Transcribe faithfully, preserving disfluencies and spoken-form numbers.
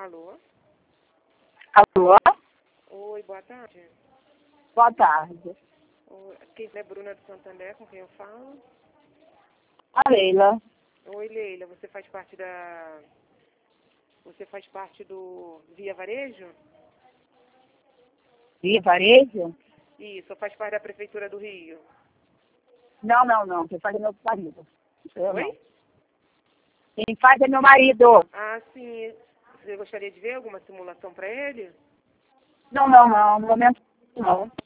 Alô? Alô? Oi, boa tarde. Boa tarde. Oi, quem é Bruna do Santander, com quem eu falo? A Leila. Oi, Leila, você faz parte da... Você faz parte do Via Varejo? Via Varejo? Isso, faz parte da Prefeitura do Rio. Não, não, não. Quem faz é meu marido. Eu Oi? não. Quem faz é meu marido. Ah, sim. Você gostaria de ver alguma simulação para ele? Não, não, não. No momento não.